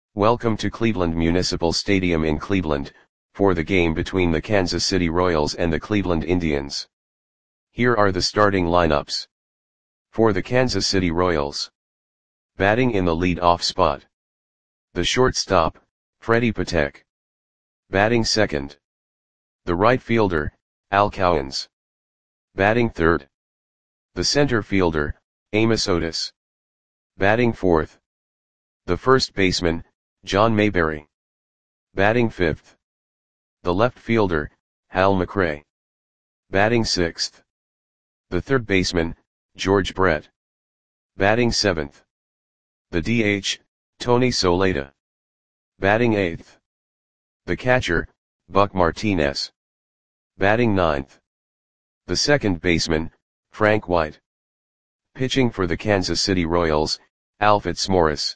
Welcome to Cleveland Municipal Stadium in Cleveland, for the game between the Kansas City Royals and the Cleveland Indians. Here are the starting lineups. For the Kansas City Royals. Batting in the lead-off spot. The shortstop, Freddie Patek. Batting second. The right fielder, Al Cowens. Batting third. The center fielder, Amos Otis. Batting fourth. The first baseman, John Mayberry. Batting fifth. The left fielder, Hal McRae. Batting sixth. The third baseman, George Brett. Batting seventh. The DH, Tony Soleta. Batting eighth. The catcher, Buck Martinez. Batting ninth. The second baseman, Frank White. Pitching for the Kansas City Royals, Al Fitzmaurice.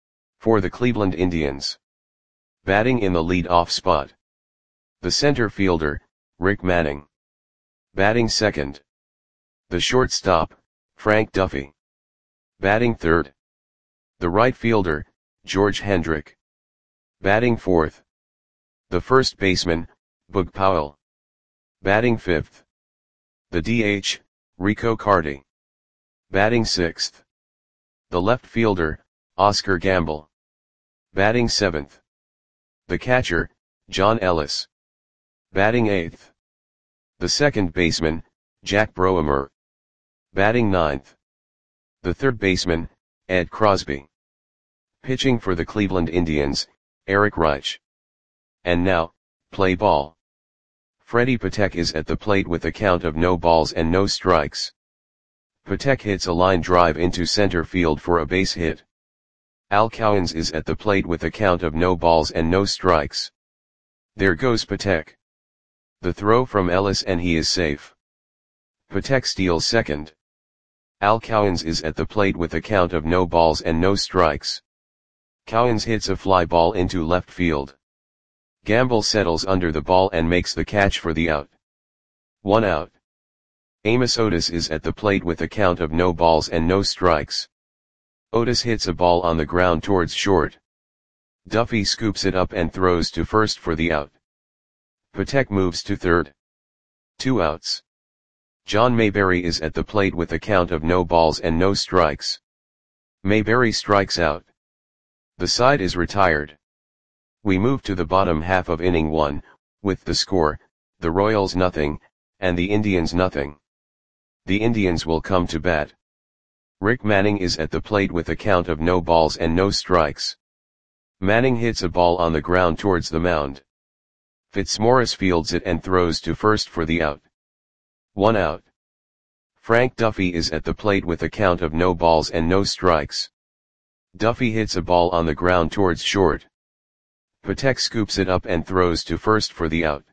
For the Cleveland Indians. Batting in the lead-off spot. The center fielder, Rick Manning. Batting second. The shortstop, Frank Duffy. Batting third. The right fielder, George Hendrick. Batting fourth. The first baseman, Bug Powell. Batting fifth. The DH, Rico Carty. Batting sixth. The left fielder, Oscar Gamble. Batting seventh. The catcher, John Ellis. Batting eighth. The second baseman, Jack Broemer. Batting ninth. The third baseman, Ed Crosby. Pitching for the Cleveland Indians, Eric Reich. And now, play ball. Freddie Patek is at the plate with a count of no balls and no strikes. Patek hits a line drive into center field for a base hit. Al Cowens is at the plate with a count of no balls and no strikes. There goes Patek. The throw from Ellis and he is safe. Patek steals second. Al Cowens is at the plate with a count of no balls and no strikes. Cowens hits a fly ball into left field. Gamble settles under the ball and makes the catch for the out. 1 out. Amos Otis is at the plate with a count of no balls and no strikes. Otis hits a ball on the ground towards short. Duffy scoops it up and throws to first for the out. Patek moves to third. 2 outs. John Mayberry is at the plate with a count of no balls and no strikes. Mayberry strikes out. The side is retired. We move to the bottom half of inning 1, with the score, the Royals nothing, and the Indians nothing. The Indians will come to bat. Rick Manning is at the plate with a count of no balls and no strikes. Manning hits a ball on the ground towards the mound. Fitzmaurice fields it and throws to first for the out. 1 out. Frank Duffy is at the plate with a count of no balls and no strikes. Duffy hits a ball on the ground towards short. Patek scoops it up and throws to first for the out.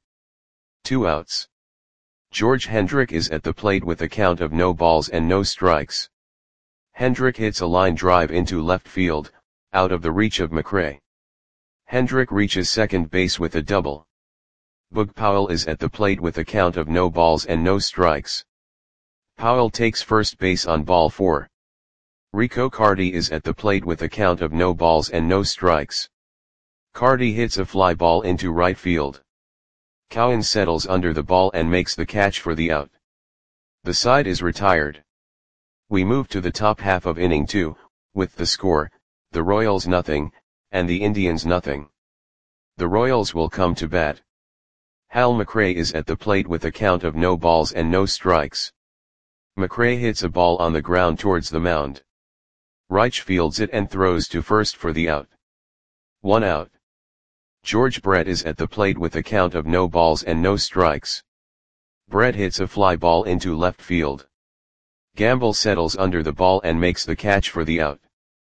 2 outs. George Hendrick is at the plate with a count of no balls and no strikes. Hendrick hits a line drive into left field, out of the reach of McRae. Hendrick reaches second base with a double. Bug Powell is at the plate with a count of no balls and no strikes. Powell takes first base on ball 4. Rico Carty is at the plate with a count of no balls and no strikes. Carty hits a fly ball into right field. Cowens settles under the ball and makes the catch for the out. The side is retired. We move to the top half of inning 2, with the score, the Royals nothing, and the Indians nothing. The Royals will come to bat. Hal McRae is at the plate with a count of no balls and no strikes. McRae hits a ball on the ground towards the mound. Reich fields it and throws to first for the out. 1 out. George Brett is at the plate with a count of no balls and no strikes. Brett hits a fly ball into left field. Gamble settles under the ball and makes the catch for the out.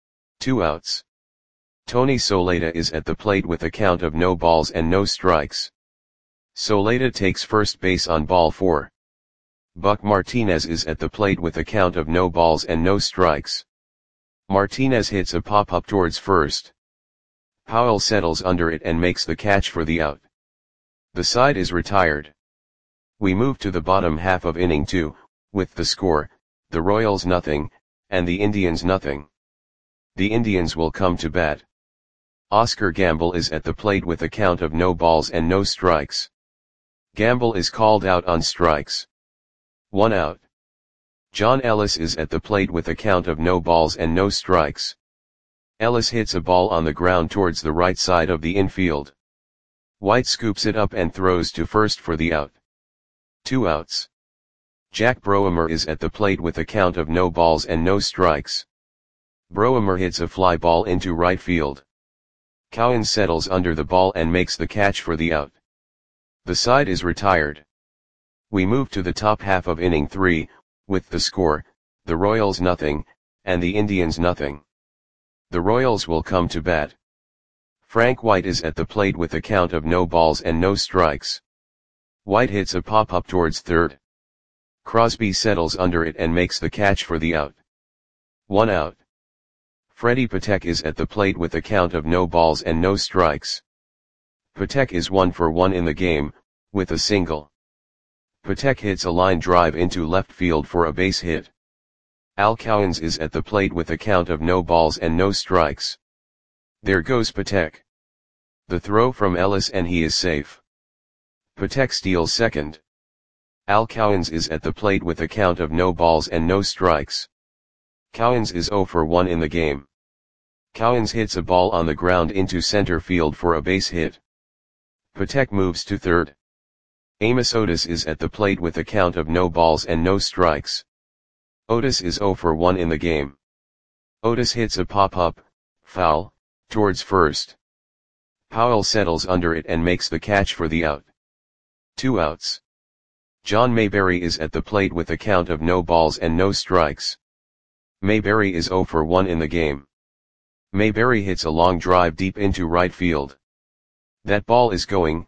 2 outs. Tony Soleta is at the plate with a count of no balls and no strikes. Soleta takes first base on ball 4. Buck Martinez is at the plate with a count of no balls and no strikes. Martinez hits a pop-up towards first. Powell settles under it and makes the catch for the out. The side is retired. We move to the bottom half of inning 2, with the score, the Royals nothing, and the Indians nothing. The Indians will come to bat. Oscar Gamble is at the plate with a count of no balls and no strikes. Gamble is called out on strikes. 1 out. John Ellis is at the plate with a count of no balls and no strikes. Ellis hits a ball on the ground towards the right side of the infield. White scoops it up and throws to first for the out. 2 outs. Jack Broemer is at the plate with a count of no balls and no strikes. Broemer hits a fly ball into right field. Cowan settles under the ball and makes the catch for the out. The side is retired. We move to the top half of inning 3, with the score, the Royals nothing, and the Indians nothing. The Royals will come to bat. Frank White is at the plate with a count of no balls and no strikes. White hits a pop-up towards third. Crosby settles under it and makes the catch for the out. 1 out. Freddie Patek is at the plate with a count of no balls and no strikes. Patek is 1 for 1 in the game, with a single. Patek hits a line drive into left field for a base hit. Al Cowens is at the plate with a count of no balls and no strikes. There goes Patek. The throw from Ellis and he is safe. Patek steals second. Al Cowens is at the plate with a count of no balls and no strikes. Cowens is 0 for 1 in the game. Cowens hits a ball on the ground into center field for a base hit. Patek moves to third. Amos Otis is at the plate with a count of no balls and no strikes. Otis is 0 for 1 in the game. Otis hits a pop-up, foul, towards first. Powell settles under it and makes the catch for the out. 2 outs. John Mayberry is at the plate with a count of no balls and no strikes. Mayberry is 0 for 1 in the game. Mayberry hits a long drive deep into right field. That ball is gone.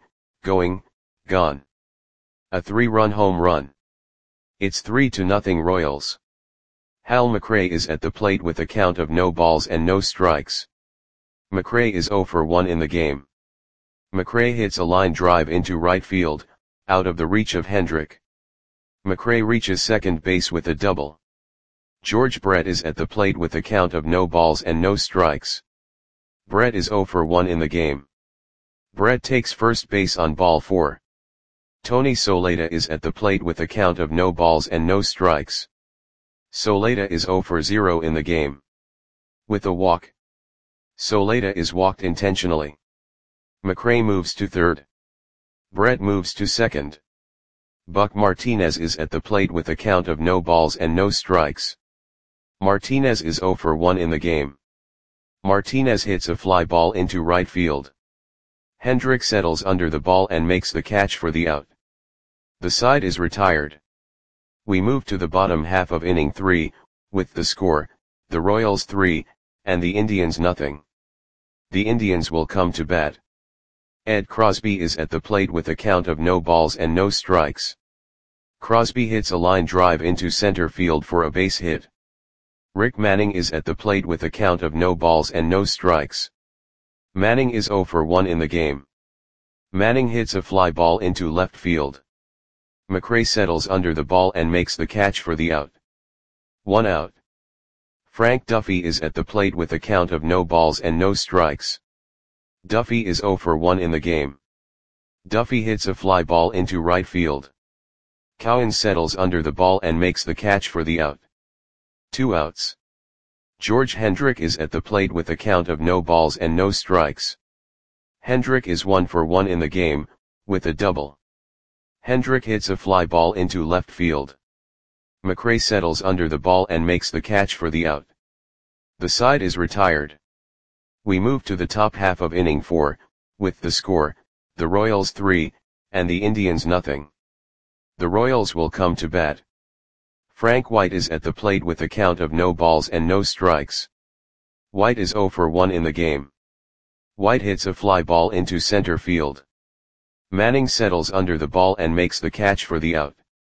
A 3-run home run. It's 3-0 Royals. Hal McRae is at the plate with a count of no balls and no strikes. McRae is 0 for 1 in the game. McRae hits a line drive into right field, out of the reach of Hendrick. McRae reaches second base with a double. George Brett is at the plate with a count of no balls and no strikes. Brett is 0 for 1 in the game. Brett takes first base on ball 4. Tony Soleta is at the plate with a count of no balls and no strikes. Soleta is 0 for 0 in the game. With a walk. Soleta is walked intentionally. McRae moves to third. Brett moves to second. Buck Martinez is at the plate with a count of no balls and no strikes. Martinez is 0 for 1 in the game. Martinez hits a fly ball into right field. Hendrick settles under the ball and makes the catch for the out. The side is retired. We move to the bottom half of inning 3, with the score, the Royals 3, and the Indians nothing. The Indians will come to bat. Ed Crosby is at the plate with a count of no balls and no strikes. Crosby hits a line drive into center field for a base hit. Rick Manning is at the plate with a count of no balls and no strikes. Manning is 0 for 1 in the game. Manning hits a fly ball into left field. McRae settles under the ball and makes the catch for the out. 1 out. Frank Duffy is at the plate with a count of no balls and no strikes. Duffy is 0 for 1 in the game. Duffy hits a fly ball into right field. Cowan settles under the ball and makes the catch for the out. 2 outs. George Hendrick is at the plate with a count of no balls and no strikes. Hendrick is 1 for 1 in the game, with a double. Hendrick hits a fly ball into left field. McRae settles under the ball and makes the catch for the out. The side is retired. We move to the top half of inning 4, with the score, the Royals 3, and the Indians nothing. The Royals will come to bat. Frank White is at the plate with a count of no balls and no strikes. White is 0 for 1 in the game. White hits a fly ball into center field. Manning settles under the ball and makes the catch for the out.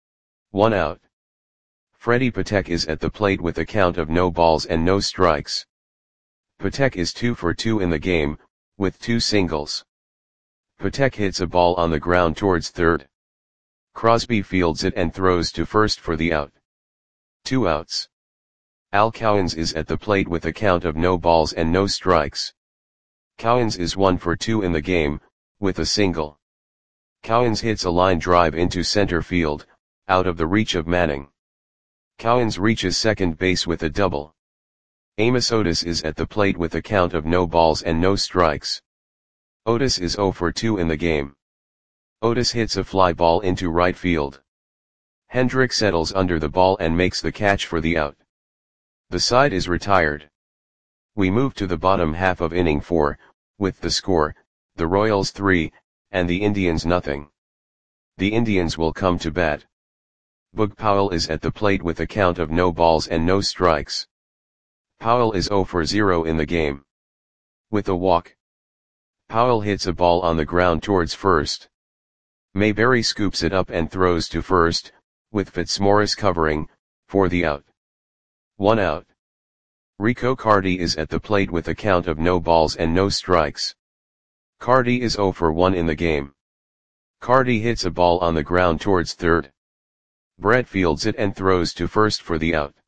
1 out. Freddie Patek is at the plate with a count of no balls and no strikes. Patek is 2 for 2 in the game, with 2 singles. Patek hits a ball on the ground towards third. Crosby fields it and throws to first for the out. 2 outs. Al Cowens is at the plate with a count of no balls and no strikes. Cowens is 1 for 2 in the game, with a single. Cowens hits a line drive into center field, out of the reach of Manning. Cowens reaches second base with a double. Amos Otis is at the plate with a count of no balls and no strikes. Otis is 0 for 2 in the game. Otis hits a fly ball into right field. Hendrick settles under the ball and makes the catch for the out. The side is retired. We move to the bottom half of inning 4, with the score, the Royals 3, and the Indians nothing. The Indians will come to bat. Boog Powell is at the plate with a count of no balls and no strikes. Powell is 0 for 0 in the game. With a walk, Powell hits a ball on the ground towards first. Mayberry scoops it up and throws to first, with Fitzmaurice covering, for the out. 1 out. Rico Carty is at the plate with a count of no balls and no strikes. Carty is 0 for 1 in the game. Carty hits a ball on the ground towards third. Brett fields it and throws to first for the out.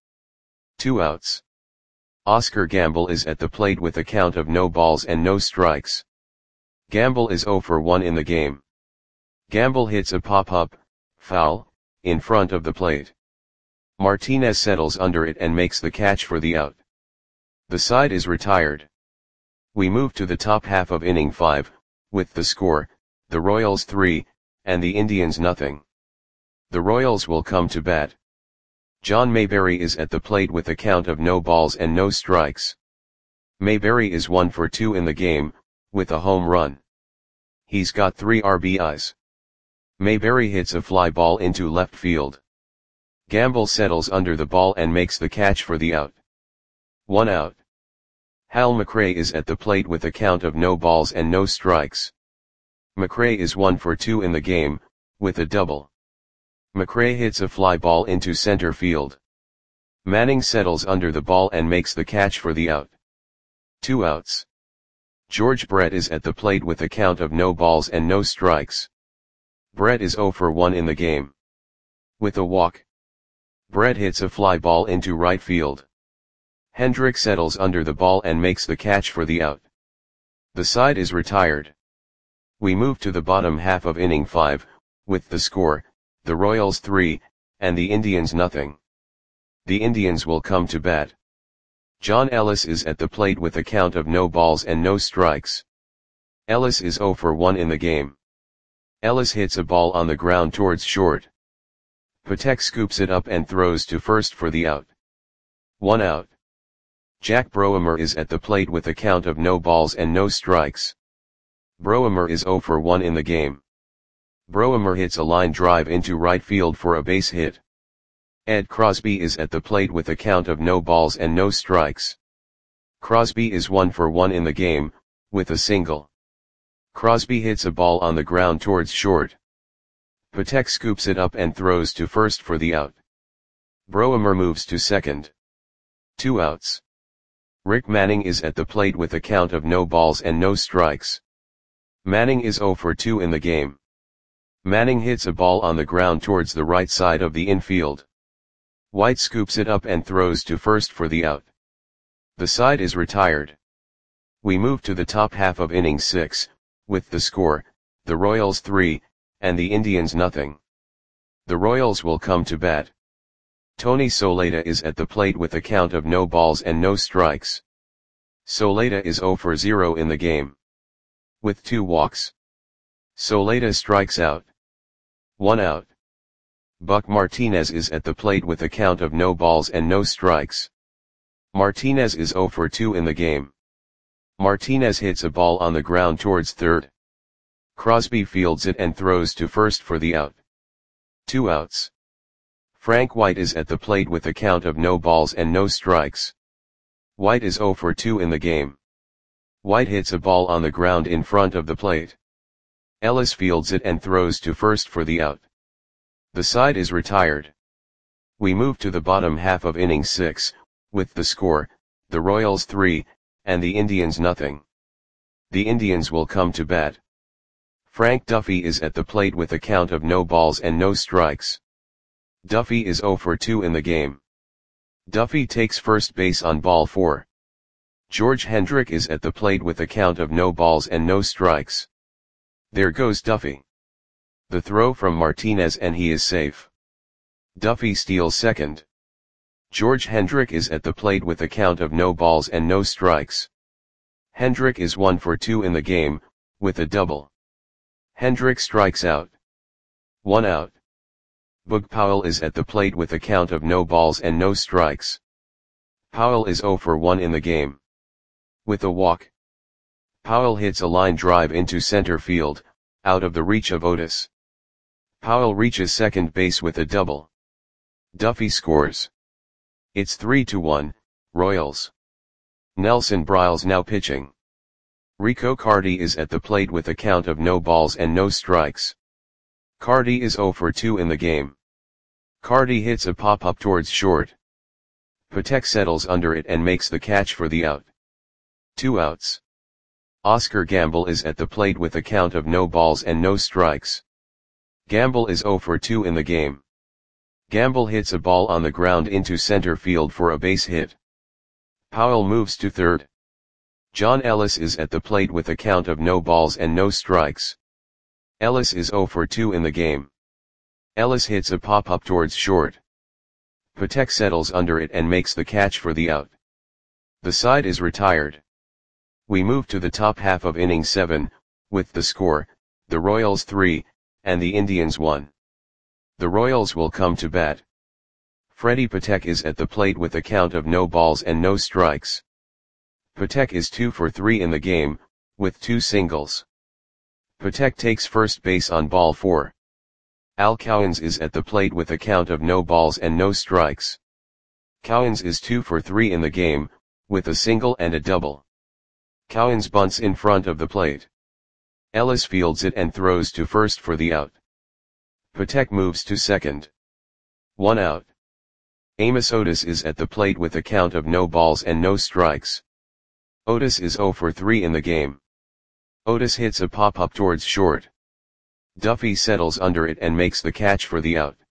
2 outs. Oscar Gamble is at the plate with a count of no balls and no strikes. Gamble is 0 for 1 in the game. Gamble hits a pop-up, foul, in front of the plate. Martinez settles under it and makes the catch for the out. The side is retired. We move to the top half of inning 5, with the score, the Royals 3, and the Indians nothing. The Royals will come to bat. John Mayberry is at the plate with a count of no balls and no strikes. Mayberry is 1 for 2 in the game, with a home run. He's got 3 RBIs. Mayberry hits a fly ball into left field. Gamble settles under the ball and makes the catch for the out. 1 out. Hal McRae is at the plate with a count of no balls and no strikes. McRae is 1 for 2 in the game, with a double. McRae hits a fly ball into center field. Manning settles under the ball and makes the catch for the out. 2 outs. George Brett is at the plate with a count of no balls and no strikes. Brett is 0 for 1 in the game. With a walk, Brett hits a fly ball into right field. Hendrick settles under the ball and makes the catch for the out. The side is retired. We move to the bottom half of inning 5, with the score, the Royals 3, and the Indians nothing. The Indians will come to bat. John Ellis is at the plate with a count of no balls and no strikes. Ellis is 0 for 1 in the game. Ellis hits a ball on the ground towards short. Patek scoops it up and throws to first for the out. 1 out. Jack Broemer is at the plate with a count of no balls and no strikes. Broemer is 0 for 1 in the game. Broemer hits a line drive into right field for a base hit. Ed Crosby is at the plate with a count of no balls and no strikes. Crosby is 1 for 1 in the game, with a single. Crosby hits a ball on the ground towards short. Patek scoops it up and throws to first for the out. Broemer moves to second. 2 outs. Rick Manning is at the plate with a count of no balls and no strikes. Manning is 0 for 2 in the game. Manning hits a ball on the ground towards the right side of the infield. White scoops it up and throws to first for the out. The side is retired. We move to the top half of inning 6, with the score, the Royals 3, and the Indians nothing. The Royals will come to bat. Tony Soleta is at the plate with a count of no balls and no strikes. Soleta is 0 for 0 in the game. With 2 walks, Soleta strikes out. 1 out. Buck Martinez is at the plate with a count of no balls and no strikes. Martinez is 0 for 2 in the game. Martinez hits a ball on the ground towards third. Crosby fields it and throws to first for the out. 2 outs. Frank White is at the plate with a count of no balls and no strikes. White is 0 for 2 in the game. White hits a ball on the ground in front of the plate. Ellis fields it and throws to first for the out. The side is retired. We move to the bottom half of inning 6, with the score, the Royals 3, and the Indians nothing. The Indians will come to bat. Frank Duffy is at the plate with a count of no balls and no strikes. Duffy is 0 for 2 in the game. Duffy takes first base on ball 4. George Hendrick is at the plate with a count of no balls and no strikes. There goes Duffy. The throw from Martinez and he is safe. Duffy steals second. George Hendrick is at the plate with a count of no balls and no strikes. Hendrick is 1 for 2 in the game, with a double. Hendrick strikes out. 1 out. Boog Powell is at the plate with a count of no balls and no strikes. Powell is 0 for 1 in the game. With a walk. Powell hits a line drive into center field, out of the reach of Otis. Powell reaches second base with a double. Duffy scores. It's 3-1, Royals. Nelson Briles now pitching. Rico Carty is at the plate with a count of no balls and no strikes. Carty is 0 for 2 in the game. Carty hits a pop-up towards short. Patek settles under it and makes the catch for the out. 2 outs. Oscar Gamble is at the plate with a count of no balls and no strikes. Gamble is 0 for 2 in the game. Gamble hits a ball on the ground into center field for a base hit. Powell moves to third. John Ellis is at the plate with a count of no balls and no strikes. Ellis is 0 for 2 in the game. Ellis hits a pop-up towards short. Patek settles under it and makes the catch for the out. The side is retired. We move to the top half of inning 7, with the score, the Royals 3, and the Indians 1. The Royals will come to bat. Freddie Patek is at the plate with a count of no balls and no strikes. Patek is 2 for 3 in the game, with 2 singles. Patek takes first base on ball 4. Al Cowens is at the plate with a count of no balls and no strikes. Cowens is 2 for 3 in the game, with a single and a double. Cowens bunts in front of the plate. Ellis fields it and throws to first for the out. Patek moves to second. 1 out. Amos Otis is at the plate with a count of no balls and no strikes. Otis is 0 for 3 in the game. Otis hits a pop-up towards short. Duffy settles under it and makes the catch for the out.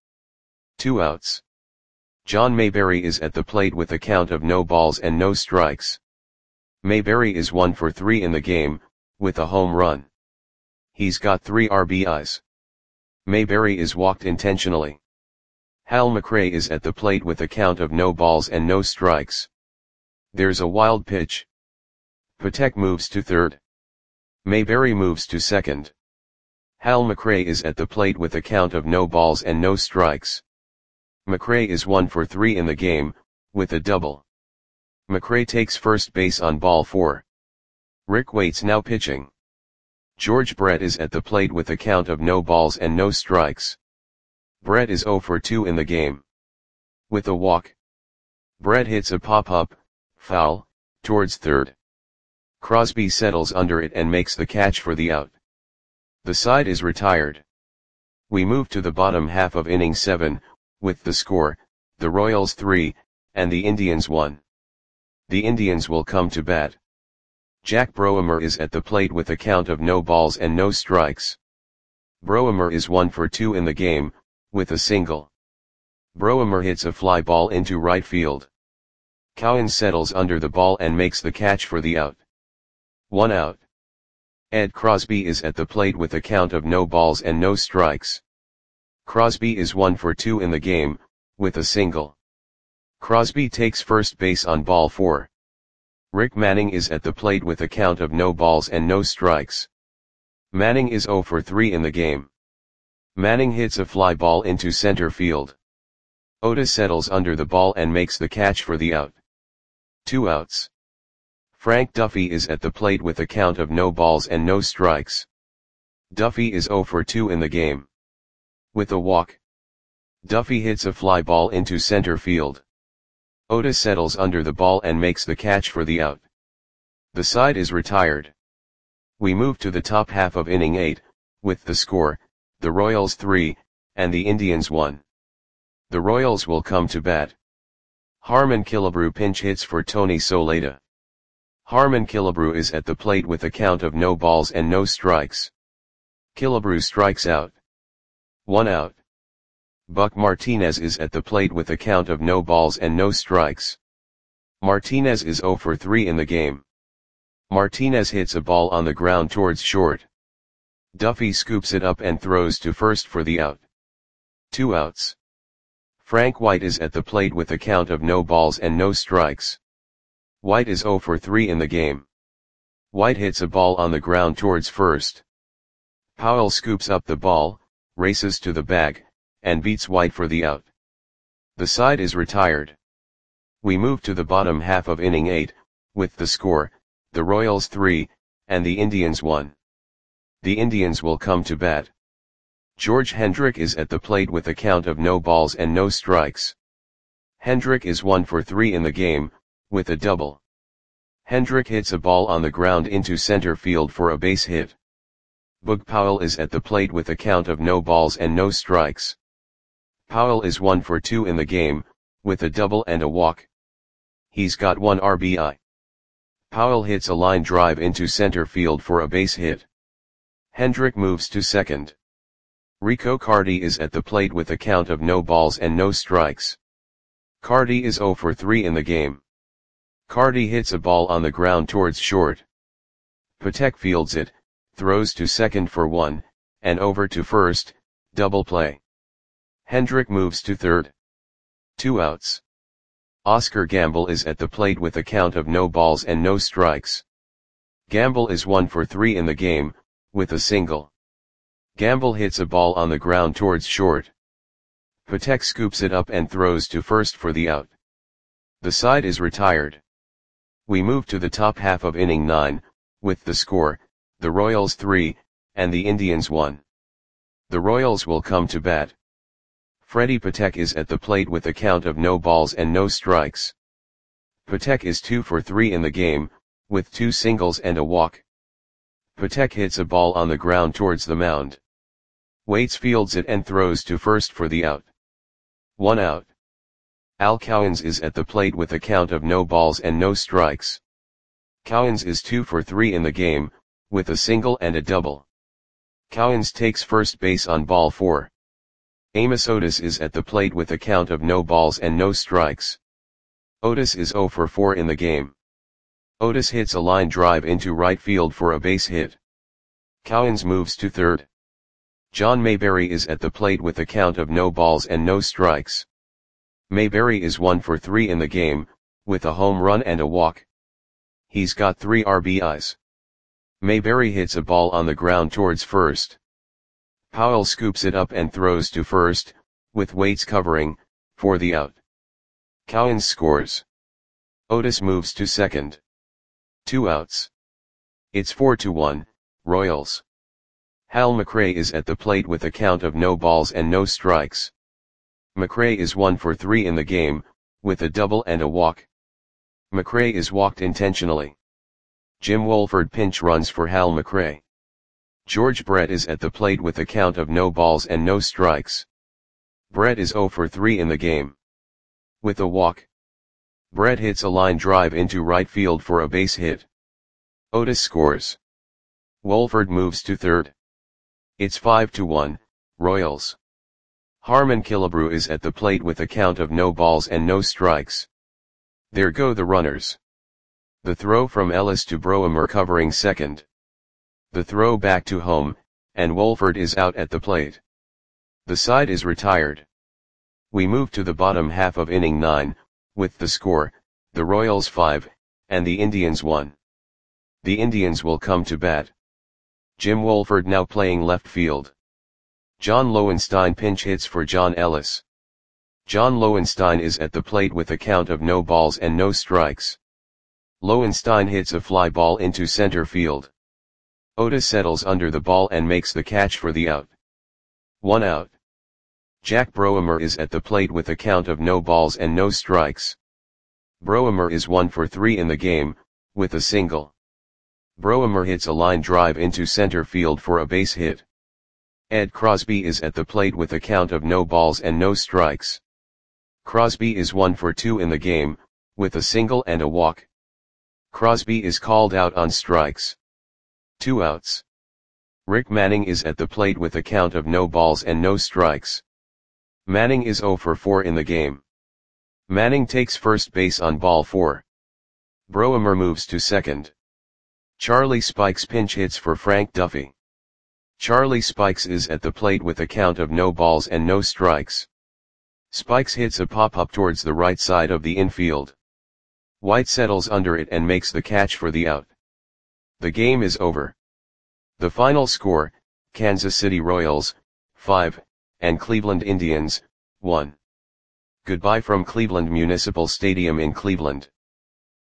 2 outs. John Mayberry is at the plate with a count of no balls and no strikes. Mayberry is 1 for 3 in the game, with a home run. He's got 3 RBIs. Mayberry is walked intentionally. Hal McRae is at the plate with a count of no balls and no strikes. There's a wild pitch. Patek moves to third. Mayberry moves to second. Hal McRae is at the plate with a count of no balls and no strikes. McRae is 1 for 3 in the game, with a double. McRae takes first base on ball 4. Rick Waite's now pitching. George Brett is at the plate with a count of no balls and no strikes. Brett is 0 for 2 in the game. With a walk. Brett hits a pop-up, foul, towards third. Crosby settles under it and makes the catch for the out. The side is retired. We move to the bottom half of inning 7, with the score, the Royals 3, and the Indians 1. The Indians will come to bat. Jack Broemer is at the plate with a count of no balls and no strikes. Broemer is 1 for 2 in the game, with a single. Broemer hits a fly ball into right field. Cowens settles under the ball and makes the catch for the out. 1 out. Ed Crosby is at the plate with a count of no balls and no strikes. Crosby is 1 for 2 in the game, with a single. Crosby takes first base on ball 4. Rick Manning is at the plate with a count of no balls and no strikes. Manning is 0 for 3 in the game. Manning hits a fly ball into center field. Otis settles under the ball and makes the catch for the out. 2 outs. Frank Duffy is at the plate with a count of no balls and no strikes. Duffy is 0 for 2 in the game. With a walk. Duffy hits a fly ball into center field. Otis settles under the ball and makes the catch for the out. The side is retired. We move to the top half of inning 8, with the score, the Royals 3, and the Indians 1. The Royals will come to bat. Harmon Killebrew pinch hits for Tony Soleta. Harmon Killebrew is at the plate with a count of no balls and no strikes. Killebrew strikes out. 1 out. Buck Martinez is at the plate with a count of no balls and no strikes. Martinez is 0 for 3 in the game. Martinez hits a ball on the ground towards short. Duffy scoops it up and throws to first for the out. 2 outs. Frank White is at the plate with a count of no balls and no strikes. White is 0 for 3 in the game. White hits a ball on the ground towards first. Powell scoops up the ball, races to the bag, and beats White for the out. The side is retired. We move to the bottom half of inning 8, with the score, the Royals 3, and the Indians 1. The Indians will come to bat. George Hendrick is at the plate with a count of no balls and no strikes. Hendrick is 1 for 3 in the game, with a double. Hendrick hits a ball on the ground into center field for a base hit. Boog Powell is at the plate with a count of no balls and no strikes. Powell is 1 for 2 in the game, with a double and a walk. He's got 1 RBI. Powell hits a line drive into center field for a base hit. Hendrick moves to second. Rico Carty is at the plate with a count of no balls and no strikes. Carty is 0 for 3 in the game. Carty hits a ball on the ground towards short. Patek fields it, throws to second for 1, and over to first, double play. Hendrick moves to third. 2 outs. Oscar Gamble is at the plate with a count of no balls and no strikes. Gamble is 1 for 3 in the game, with a single. Gamble hits a ball on the ground towards short. Patek scoops it up and throws to first for the out. The side is retired. We move to the top half of inning 9, with the score, the Royals 3, and the Indians 1. The Royals will come to bat. Freddie Patek is at the plate with a count of no balls and no strikes. Patek is 2 for 3 in the game, with 2 singles and a walk. Patek hits a ball on the ground towards the mound. Waits fields it and throws to first for the out. 1 out. Al Cowens is at the plate with a count of no balls and no strikes. Cowens is 2 for 3 in the game, with a single and a double. Cowens takes first base on ball 4. Amos Otis is at the plate with a count of no balls and no strikes. Otis is 0 for 4 in the game. Otis hits a line drive into right field for a base hit. Cowens moves to third. John Mayberry is at the plate with a count of no balls and no strikes. Mayberry is 1 for 3 in the game, with a home run and a walk. He's got 3 RBIs. Mayberry hits a ball on the ground towards first. Powell scoops it up and throws to first, with Waits covering, for the out. Cowens scores. Otis moves to second. 2 outs. It's 4-1, Royals. Hal McRae is at the plate with a count of no balls and no strikes. McRae is 1 for 3 in the game, with a double and a walk. McRae is walked intentionally. Jim Wolford pinch runs for Hal McRae. George Brett is at the plate with a count of no balls and no strikes. Brett is 0 for 3 in the game. With a walk. Brett hits a line drive into right field for a base hit. Otis scores. Wolford moves to third. It's 5-1, Royals. Harmon Killebrew is at the plate with a count of no balls and no strikes. There go the runners. The throw from Ellis to Broemer covering second. The throw back to home, and Wolford is out at the plate. The side is retired. We move to the bottom half of inning 9, with the score, the Royals 5, and the Indians 1. The Indians will come to bat. Jim Wolford now playing left field. John Lowenstein pinch hits for John Ellis. John Lowenstein is at the plate with a count of no balls and no strikes. Lowenstein hits a fly ball into center field. Otis settles under the ball and makes the catch for the out. 1 out. Jack Broemer is at the plate with a count of no balls and no strikes. Broemer is 1 for 3 in the game, with a single. Broemer hits a line drive into center field for a base hit. Ed Crosby is at the plate with a count of no balls and no strikes. Crosby is 1 for 2 in the game, with a single and a walk. Crosby is called out on strikes. 2 outs. Rick Manning is at the plate with a count of no balls and no strikes. Manning is 0 for 4 in the game. Manning takes first base on ball 4. Broemer moves to second. Charlie Spikes pinch hits for Frank Duffy. Charlie Spikes is at the plate with a count of no balls and no strikes. Spikes hits a pop-up towards the right side of the infield. White settles under it and makes the catch for the out. The game is over. The final score, Kansas City Royals, 5, and Cleveland Indians, 1. Goodbye from Cleveland Municipal Stadium in Cleveland.